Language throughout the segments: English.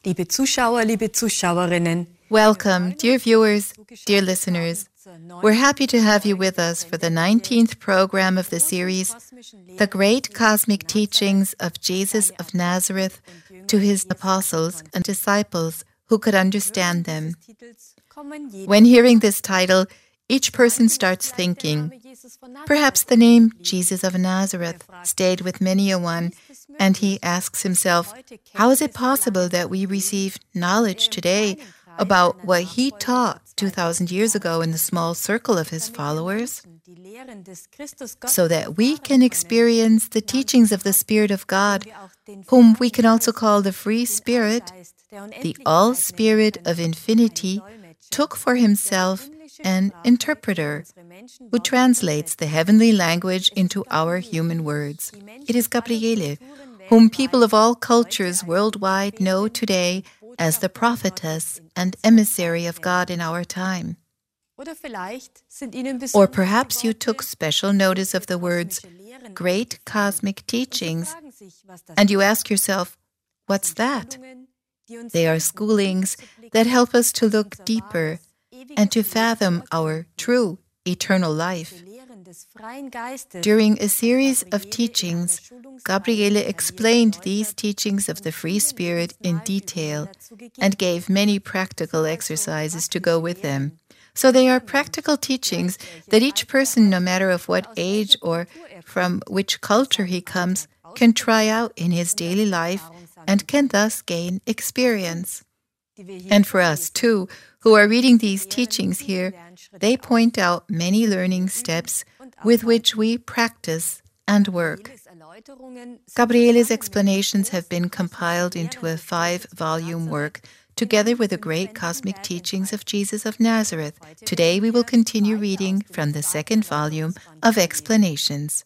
Liebe Zuschauer, liebe Zuschauerinnen. Welcome, dear viewers, dear listeners. We're happy to have you with us for the 19th program of the series, The Great Cosmic Teachings of Jesus of Nazareth to His Apostles and Disciples Who Could Understand Them. When hearing this title, each person starts thinking, perhaps the name Jesus of Nazareth stayed with many a one, and he asks himself, how is it possible that we receive knowledge today about what he taught 2,000 years ago in the small circle of his followers, so that we can experience the teachings of the Spirit of God, whom we can also call the Free Spirit, the All-Spirit of Infinity, took for himself an interpreter who translates the heavenly language into our human words. It is Gabriele, whom people of all cultures worldwide know today as the prophetess and emissary of God in our time. Or perhaps you took special notice of the words great cosmic teachings, and you ask yourself, what's that? They are schoolings that help us to look deeper and to fathom our true eternal life. During a series of teachings, Gabriele explained these teachings of the Free Spirit in detail and gave many practical exercises to go with them. So they are practical teachings that each person, no matter of what age or from which culture he comes, can try out in his daily life and can thus gain experience. And for us, too, who are reading these teachings here, they point out many learning steps with which we practice and work. Gabriele's explanations have been compiled into a 5-volume work, together with the great cosmic teachings of Jesus of Nazareth. Today we will continue reading from the 2nd volume of Explanations.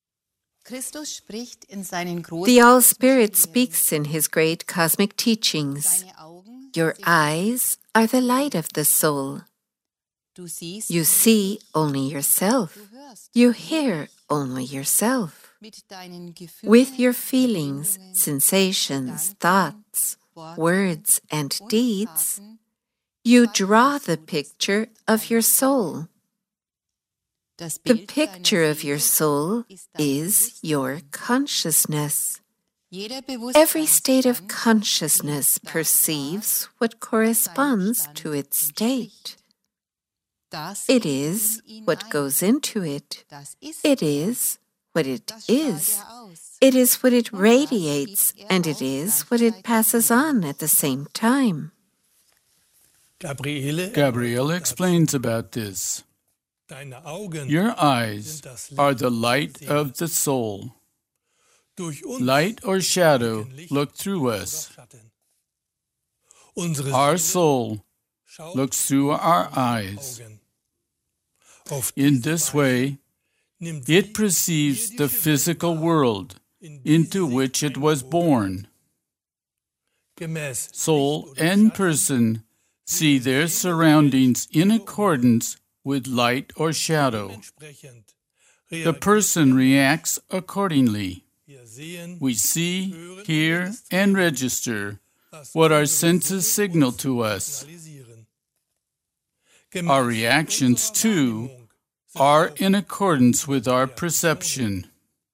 The All-Spirit speaks in His great cosmic teachings. Your eyes are the light of the soul. You see only yourself. You hear only yourself. With your feelings, sensations, thoughts, words, and deeds, you draw the picture of your soul. The picture of your soul is your consciousness. Every state of consciousness perceives what corresponds to its state. It is what goes into it. It is what it is. It is what it radiates, and it is what it passes on at the same time. Gabriele explains about this. Your eyes are the light of the soul. Light or shadow look through us. Our soul looks through our eyes. In this way, it perceives the physical world into which it was born. Soul and person see their surroundings in accordance with light or shadow. The person reacts accordingly. We see, hear, and register what our senses signal to us. Our reactions, too, are in accordance with our perception.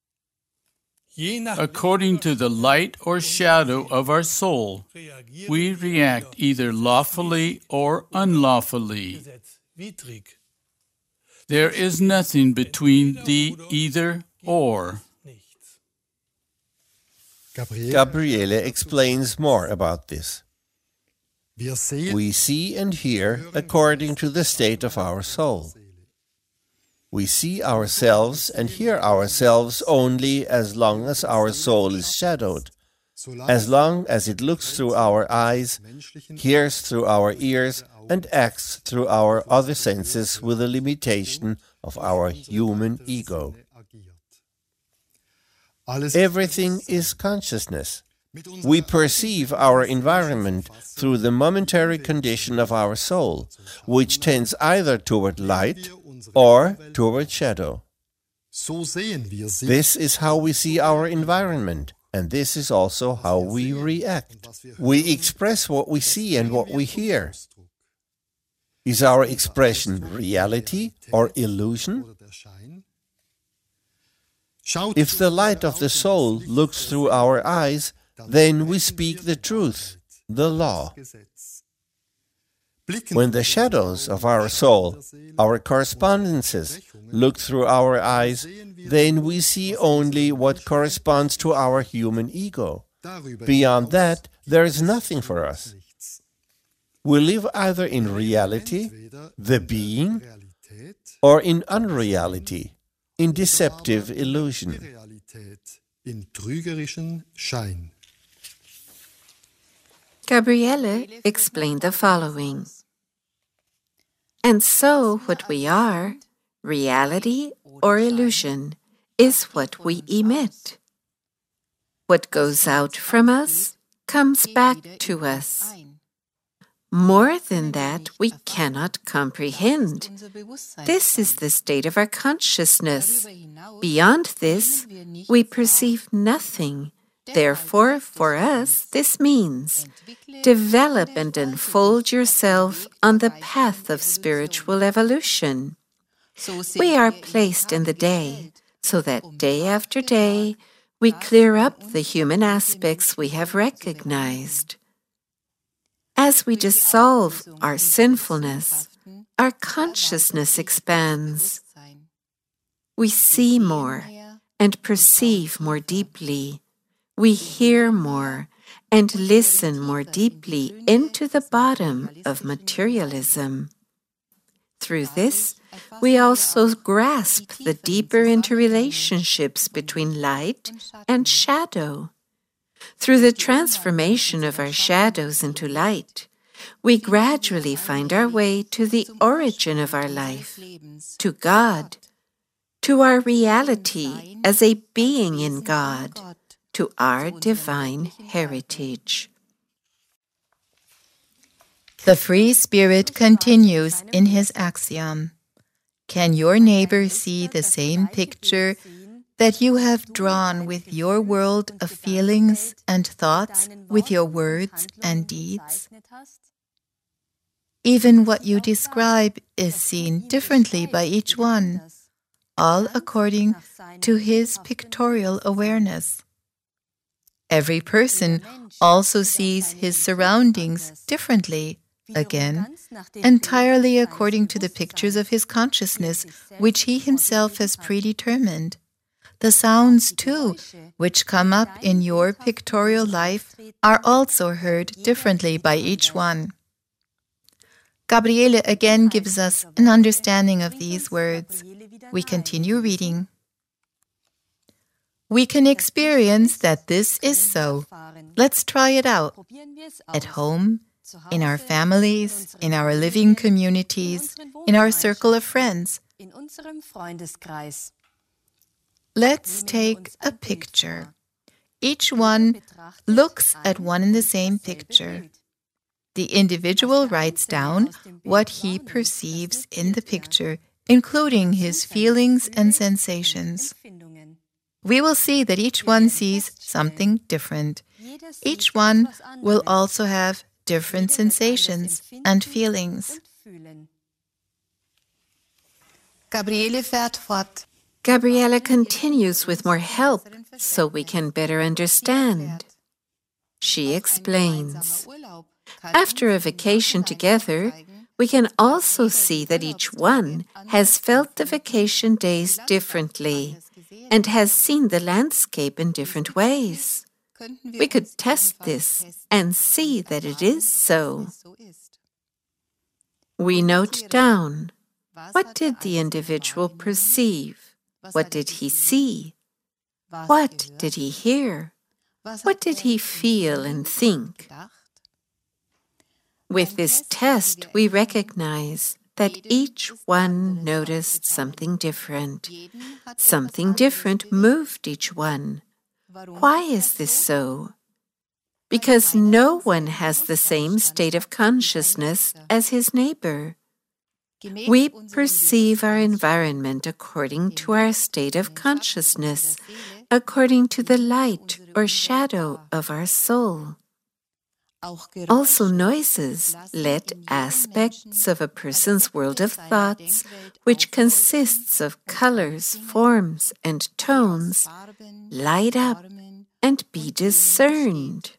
According to the light or shadow of our soul, we react either lawfully or unlawfully. There is nothing between the either or. Gabriele explains more about this. We see and hear according to the state of our soul. We see ourselves and hear ourselves only as long as our soul is shadowed, as long as it looks through our eyes, hears through our ears, and acts through our other senses with the limitation of our human ego. Everything is consciousness. We perceive our environment through the momentary condition of our soul, which tends either toward light or toward shadow. This is how we see our environment, And this is also how we react. We express what we see and what we hear. Is our expression reality or illusion? If the light of the soul looks through our eyes, then we speak the truth, the law. When the shadows of our soul, our correspondences, look through our eyes, then we see only what corresponds to our human ego. Beyond that, there is nothing for us. We live either in reality, the being, or in unreality, in deceptive illusion. Gabriele explained the following. And so what we are, reality or illusion, is what we emit. What goes out from us comes back to us. More than that, we cannot comprehend. This is the state of our consciousness. Beyond this, we perceive nothing. Therefore, for us, this means develop and unfold yourself on the path of spiritual evolution. We are placed in the day, so that day after day, we clear up the human aspects we have recognized. As we dissolve our sinfulness, our consciousness expands. We see more and perceive more deeply. We hear more and listen more deeply into the bottom of materialism. Through this, we also grasp the deeper interrelationships between light and shadow. Through the transformation of our shadows into light, we gradually find our way to the origin of our life, to God, to our reality as a being in God, to our divine heritage. The free spirit continues in his axiom. Can your neighbor see the same picture that you have drawn with your world of feelings and thoughts, with your words and deeds? Even what you describe is seen differently by each one, all according to his pictorial awareness. Every person also sees his surroundings differently, again, entirely according to the pictures of his consciousness, which he himself has predetermined. The sounds, too, which come up in your pictorial life are also heard differently by each one. Gabriele again gives us an understanding of these words. We continue reading. We can experience that this is so. Let's try it out. At home, in our families, in our living communities, in our circle of friends. Let's take a picture. Each one looks at one and the same picture. The individual writes down what he perceives in the picture, including his feelings and sensations. We will see that each one sees something different. Each one will also have different sensations and feelings. Gabriele fährt fort. Gabriele continues with more help so we can better understand. She explains. After a vacation together, we can also see that each one has felt the vacation days differently and has seen the landscape in different ways. We could test this and see that it is so. We note down, what did the individual perceive? What did he see? What did he hear? What did he feel and think? With this test, we recognize that each one noticed something different. Something different moved each one. Why is this so? Because no one has the same state of consciousness as his neighbor. We perceive our environment according to our state of consciousness, according to the light or shadow of our soul. Also noises let aspects of a person's world of thoughts, which consists of colors, forms, and tones, light up and be discerned.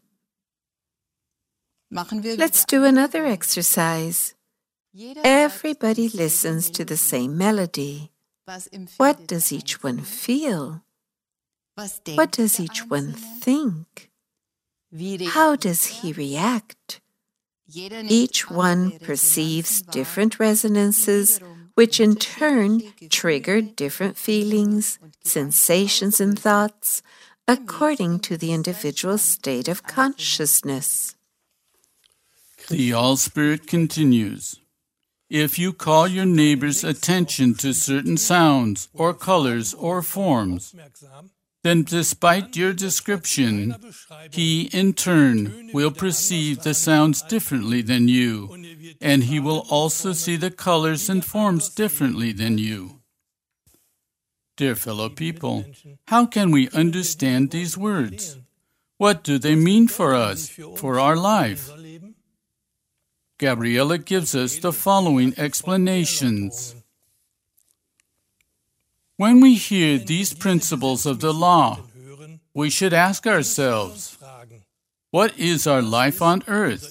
Let's do another exercise. Everybody listens to the same melody. What does each one feel? What does each one think? How does he react? Each one perceives different resonances, which in turn trigger different feelings, sensations, and thoughts according to the individual state of consciousness. The All-Spirit continues. If you call your neighbor's attention to certain sounds or colors or forms, then despite your description, he in turn will perceive the sounds differently than you, and he will also see the colors and forms differently than you. Dear fellow people, how can we understand these words? What do they mean for us, for our life? Gabriele gives us the following explanations. When we hear these principles of the law, we should ask ourselves, what is our life on earth?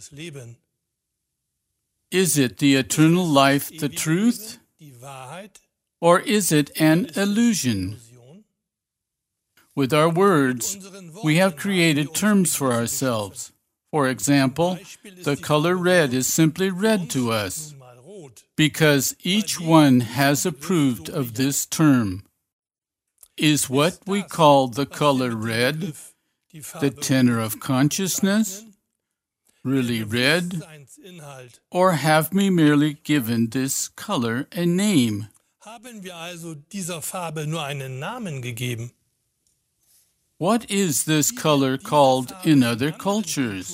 Is it the eternal life, the truth? Or is it an illusion? With our words, we have created terms for ourselves. For example, the color red is simply red to us, because each one has approved of this term. Is what we call the color red the tenor of consciousness, really red, or have we merely given this color a name? Haben wir also dieser Farbe nur einen Namen gegeben? What is this color called in other cultures?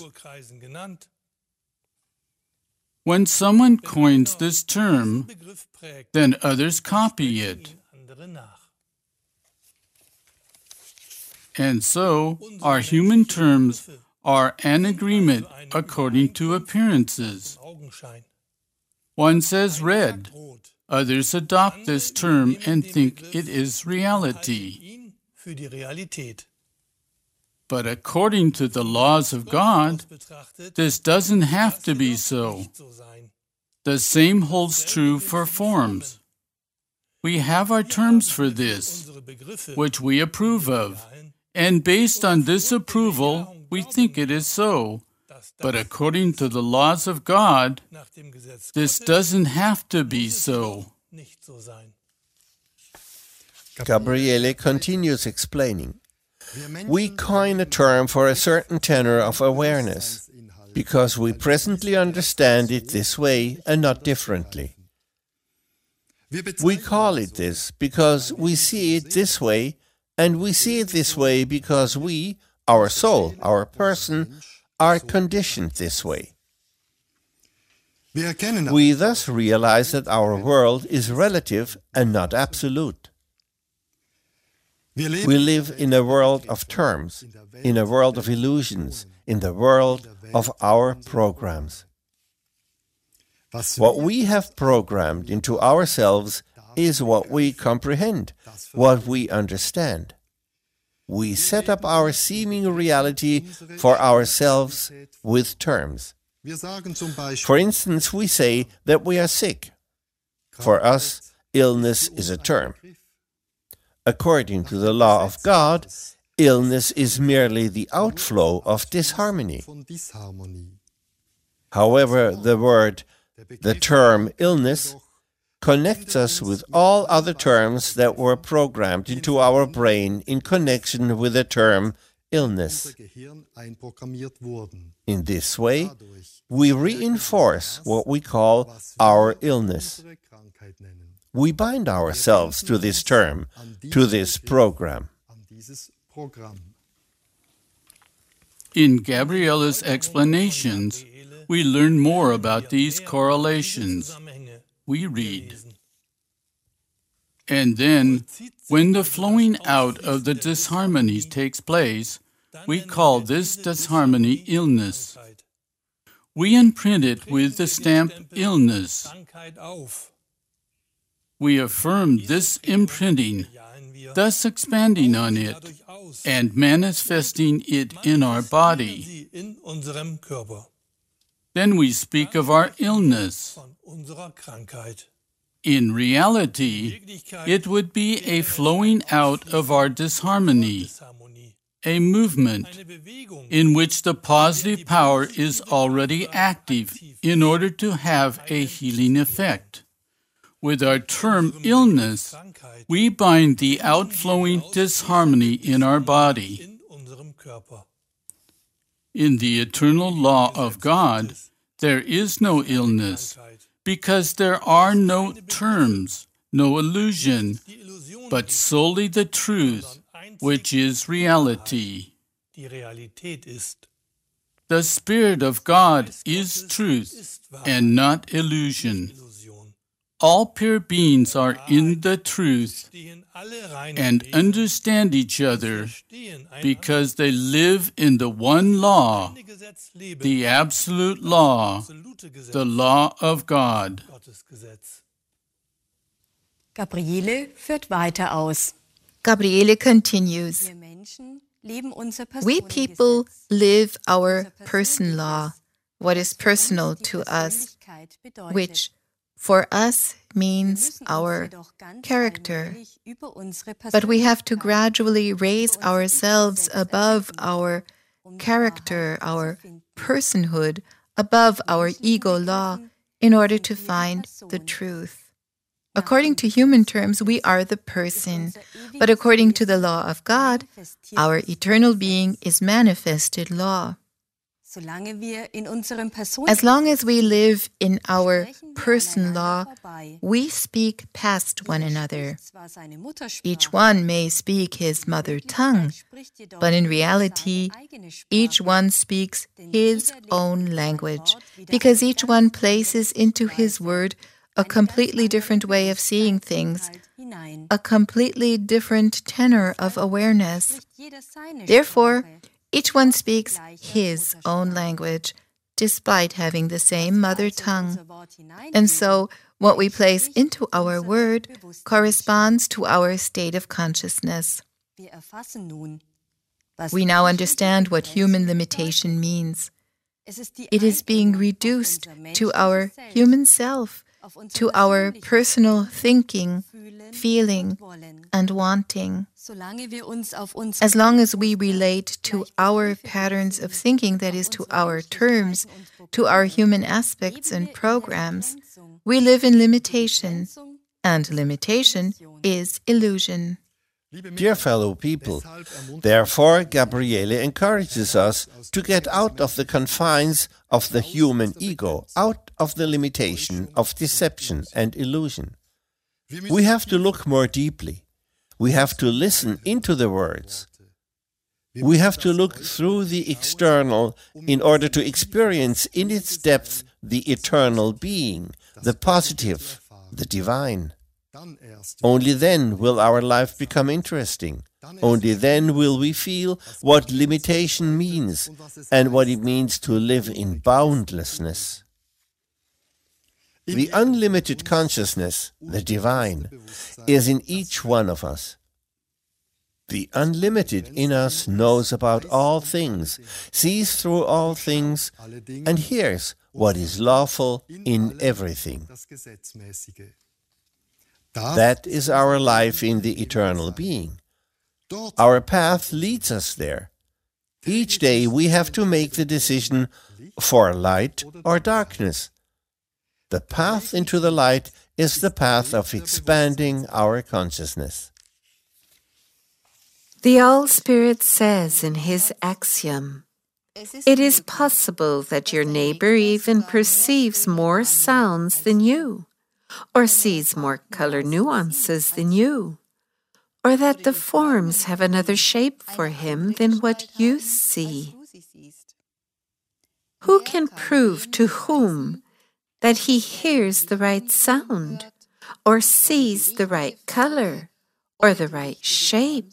When someone coins this term, then others copy it. And so, our human terms are an agreement according to appearances. One says red. Others adopt this term and think it is reality. But according to the laws of God, this doesn't have to be so. The same holds true for forms. We have our terms for this, which we approve of, and based on this approval, we think it is so. But according to the laws of God, this doesn't have to be so. Gabriele continues explaining. We coin a term for a certain tenor of awareness, because we presently understand it this way and not differently. We call it this because we see it this way, and we see it this way because we, our soul, our person, are conditioned this way. We thus realize that our world is relative and not absolute. We live in a world of terms, in a world of illusions, in the world of our programs. What we have programmed into ourselves is what we comprehend, what we understand. We set up our seeming reality for ourselves with terms. For instance, we say that we are sick. For us, illness is a term. According to the law of God, illness is merely the outflow of disharmony. However, the term illness, connects us with all other terms that were programmed into our brain in connection with the term illness. In this way, we reinforce what we call our illness. We bind ourselves to this term, to this program. In Gabriele's explanations, we learn more about these correlations. We read, And then, when the flowing out of the disharmonies takes place, we call this disharmony illness. We imprint it with the stamp illness. We affirm this imprinting, thus expanding on it and manifesting it in our body. Then we speak of our illness. In reality, it would be a flowing out of our disharmony, a movement in which the positive power is already active in order to have a healing effect. With our term illness, we bind the outflowing disharmony in our body. In the eternal law of God, there is no illness, because there are no terms, no illusion, but solely the truth, which is reality. The Spirit of God is truth and not illusion. All pure beings are in the truth and understand each other because they live in the one law, the absolute law, the law of God. Gabriele führt weiter aus. Gabriele continues. We people live our person law, what is personal to us, which for us means our character. But we have to gradually raise ourselves above our character, our personhood, above our ego law, in order to find the truth. According to human terms, we are the person, but according to the law of God, our eternal being is manifested law. As long as we live in our person law, we speak past one another. Each one may speak his mother tongue, but in reality, each one speaks his own language, because each one places into his word a completely different way of seeing things, a completely different tenor of awareness. Therefore, each one speaks his own language, despite having the same mother tongue. And so, what we place into our word corresponds to our state of consciousness. We now understand what human limitation means. It is being reduced to our human self, to our personal thinking, feeling, and wanting. As long as we relate to our patterns of thinking, that is, to our terms, to our human aspects and programs, we live in limitation, and limitation is illusion. Dear fellow people, therefore Gabriele encourages us to get out of the confines of the human ego, out of the limitation of deception and illusion. We have to look more deeply. We have to listen into the words. We have to look through the external in order to experience in its depth the eternal being, the positive, the divine. Only then will our life become interesting. Only then will we feel what limitation means and what it means to live in boundlessness. The unlimited consciousness, the divine, is in each one of us. The unlimited in us knows about all things, sees through all things, and hears what is lawful in everything. That is our life in the eternal being. Our path leads us there. Each day we have to make the decision for light or darkness. The path into the light is the path of expanding our consciousness. The All-Spirit says in his axiom, "It is possible that your neighbor even perceives more sounds than you, or sees more color nuances than you, or that the forms have another shape for him than what you see. Who can prove to whom that he hears the right sound, or sees the right color or the right shape.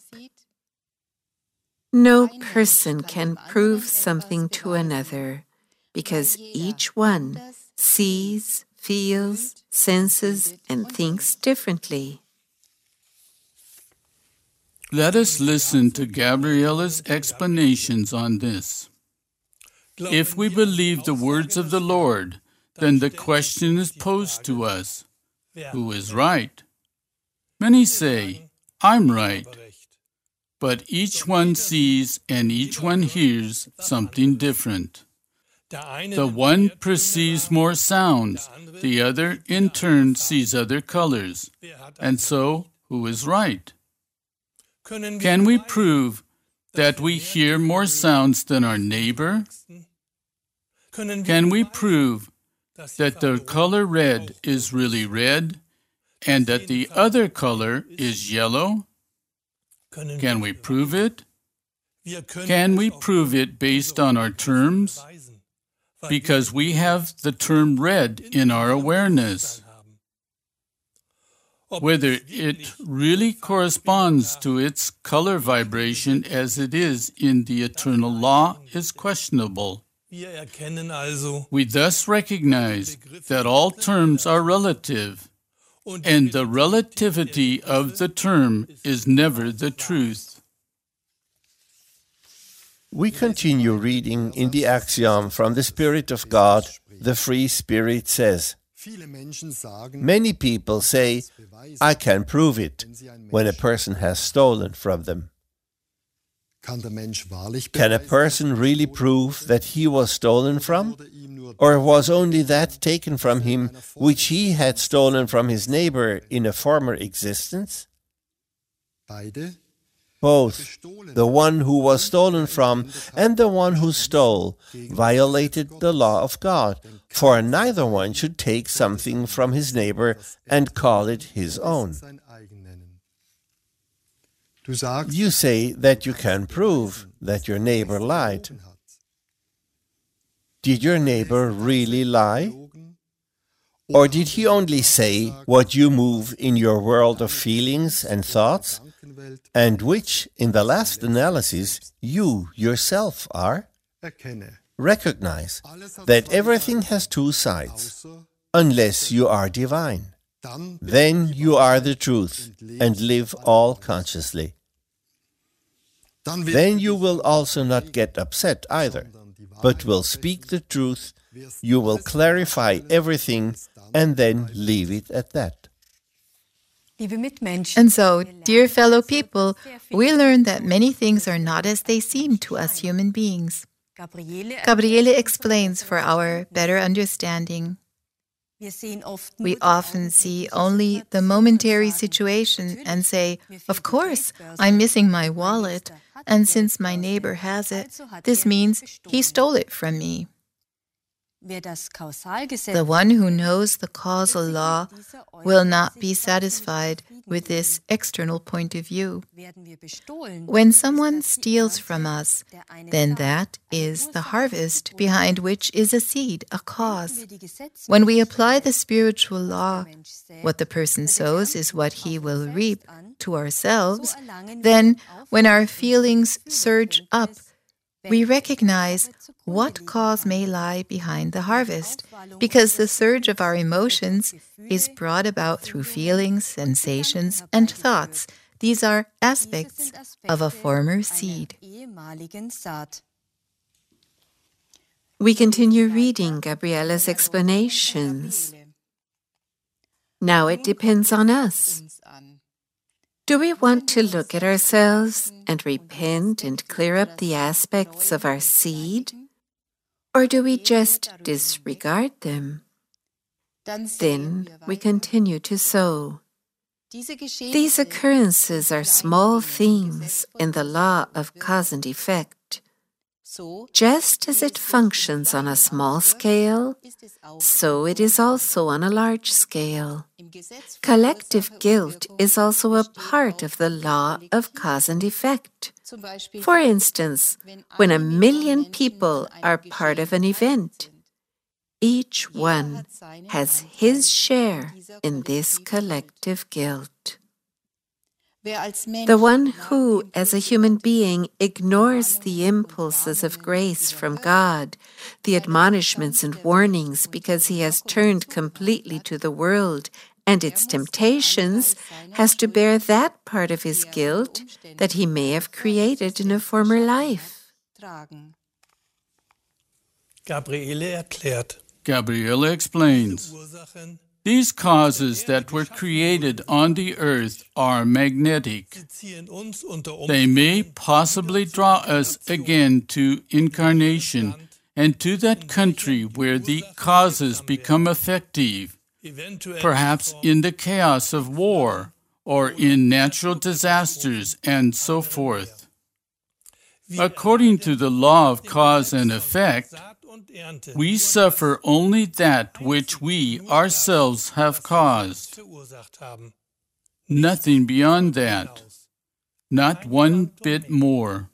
No person can prove something to another because each one sees, feels, senses, and thinks differently. Let us listen to Gabriella's explanations on this. If we believe the words of the Lord, then the question is posed to us, who is right? Many say, I'm right. But each one sees and each one hears something different. The one perceives more sounds, the other in turn sees other colors. And so, who is right? Can we prove that we hear more sounds than our neighbor? Can we prove that the color red is really red and that the other color is yellow? Can we prove it? Can we prove it based on our terms? Because we have the term red in our awareness. Whether it really corresponds to its color vibration as it is in the eternal law is questionable. We thus recognize that all terms are relative, and the relativity of the term is never the truth. We continue reading in the axiom from the Spirit of God, the Free Spirit says, many people say, I can prove it, when a person has stolen from them. Can a person really prove that he was stolen from? Or was only that taken from him which he had stolen from his neighbor in a former existence? Both the one who was stolen from and the one who stole violated the law of God, for neither one should take something from his neighbor and call it his own. You say that you can prove that your neighbor lied. Did your neighbor really lie? Or did he only say what you move in your world of feelings and thoughts, and which, in the last analysis, you yourself are? Recognize that everything has two sides, unless you are divine. Then you are the truth and live all consciously. Then you will also not get upset either, but will speak the truth. You will clarify everything and then leave it at that. And so, dear fellow people, we learn that many things are not as they seem to us human beings. Gabriele explains for our better understanding. We often see only the momentary situation and say, of course, I'm missing my wallet, and since my neighbor has it, this means he stole it from me. The one who knows the causal law will not be satisfied with this external point of view. When someone steals from us, then that is the harvest behind which is a seed, a cause. When we apply the spiritual law, what the person sows is what he will reap to ourselves, then when our feelings surge up, we recognize what cause may lie behind the harvest, because the surge of our emotions is brought about through feelings, sensations, and thoughts. These are aspects of a former seed. We continue reading Gabriella's explanations. Now it depends on us. Do we want to look at ourselves and repent and clear up the aspects of our seed? Or do we just disregard them? Then we continue to sow. These occurrences are small things in the law of cause and effect. Just as it functions on a small scale, so it is also on a large scale. Collective guilt is also a part of the law of cause and effect. For instance, when 1 million people are part of an event, Each one has his share in this collective guilt. The one who, as a human being, ignores the impulses of grace from God, the admonishments and warnings, because he has turned completely to the world and its temptations, has to bear that part of his guilt that he may have created in a former life. Gabriele explains, these causes that were created on the earth are magnetic. They may possibly draw us again to incarnation and to that country where the causes become effective, perhaps in the chaos of war or in natural disasters and so forth. According to the law of cause and effect, we suffer only that which we ourselves have caused. Nothing beyond that. Not one bit more.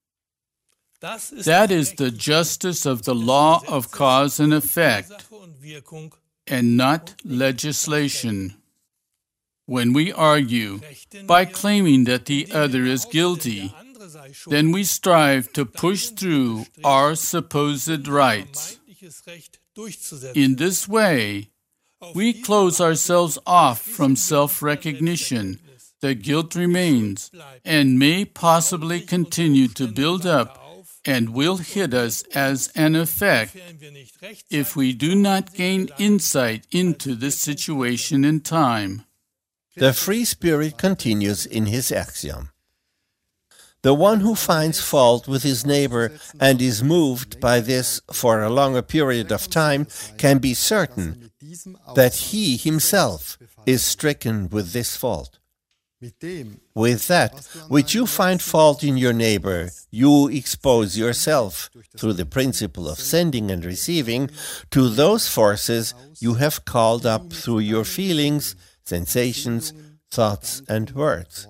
That is the justice of the law of cause and effect, and not legislation. When we argue by claiming that the other is guilty, then we strive to push through our supposed rights. In this way, we close ourselves off from self-recognition. The guilt remains and may possibly continue to build up and will hit us as an effect if we do not gain insight into this situation in time. The free spirit continues in his axiom. The one who finds fault with his neighbor and is moved by this for a longer period of time can be certain that he himself is stricken with this fault. With that which you find fault in your neighbor, you expose yourself, through the principle of sending and receiving, to those forces you have called up through your feelings, sensations, thoughts, and words.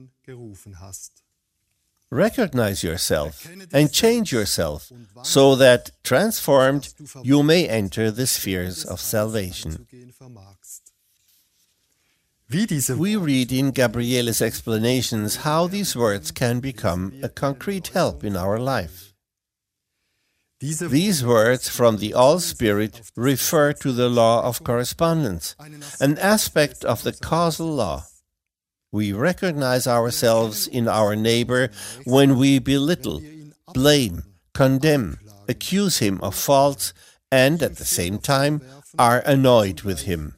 Recognize yourself and change yourself so that, transformed, you may enter the spheres of salvation. We read in Gabriele's explanations how these words can become a concrete help in our life. These words from the All-Spirit refer to the law of correspondence, an aspect of the causal law. We recognize ourselves in our neighbor when we belittle, blame, condemn, accuse him of faults, and at the same time are annoyed with him.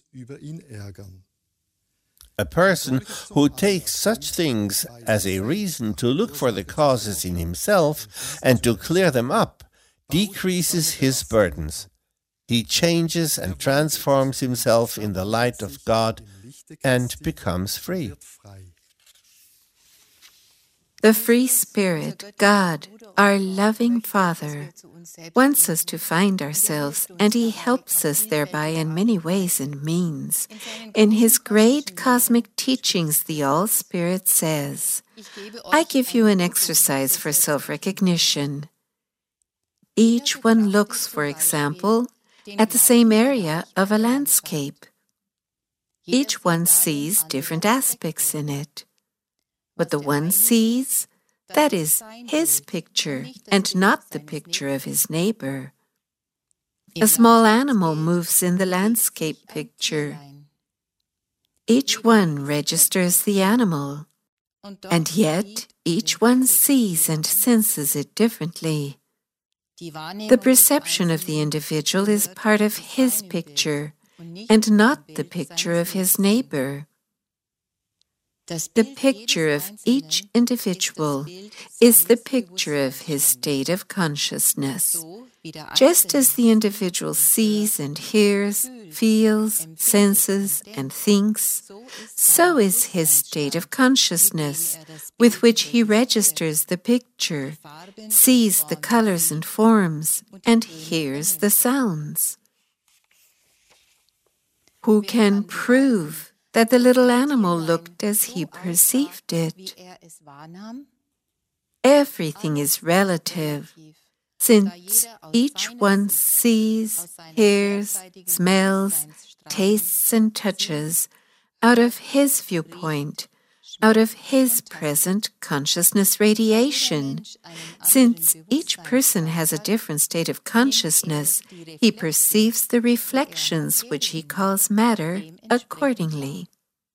A person who takes such things as a reason to look for the causes in himself and to clear them up decreases his burdens. He changes and transforms himself in the light of God and becomes free. The free spirit, God, our loving Father, wants us to find ourselves, and he helps us thereby in many ways and means. In his great cosmic teachings, the All-Spirit says, I give you an exercise for self-recognition. Each one looks, for example, at the same area of a landscape. Each one sees different aspects in it. What the one sees, that is his picture and not the picture of his neighbor. A small animal moves in the landscape picture. Each one registers the animal, and yet each one sees and senses it differently. The perception of the individual is part of his picture and not the picture of his neighbor. The picture of each individual is the picture of his state of consciousness. Just as the individual sees and hears, feels, senses, and thinks, so is his state of consciousness, with which he registers the picture, sees the colors and forms, and hears the sounds. Who can prove that the little animal looked as he perceived it? Everything is relative. since each one sees, hears, smells, tastes, and touches out of his viewpoint, out of his present consciousness radiation. Since each person has a different state of consciousness, he perceives the reflections which he calls matter accordingly.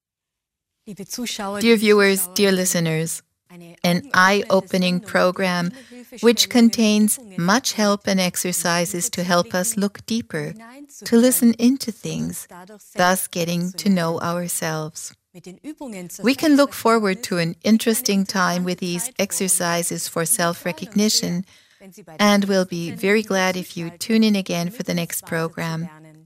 Dear viewers, dear listeners, an eye-opening program which contains much help and exercises to help us look deeper, to listen into things, thus getting to know ourselves. We can look forward to an interesting time with these exercises for self-recognition, and we'll be very glad if you tune in again for the next program.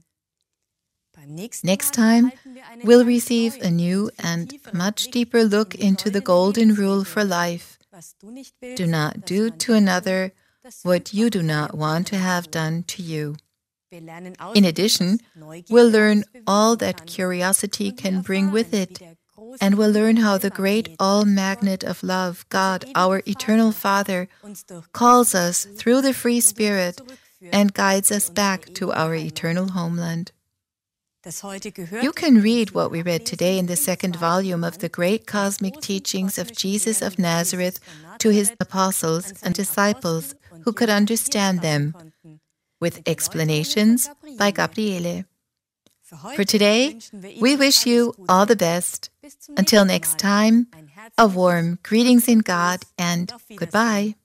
Next time, we'll receive a new and much deeper look into the golden rule for life. Do not do to another what you do not want to have done to you. In addition, we'll learn all that curiosity can bring with it, and we'll learn how the great all-magnet of love, God, our eternal Father, calls us through the free Spirit and guides us back to our eternal homeland. You can read what we read today in the second volume of the Great Cosmic Teachings of Jesus of Nazareth to his apostles and disciples who could understand them, with explanations by Gabriele. For today, we wish you all the best. Until next time, a warm greetings in God and goodbye.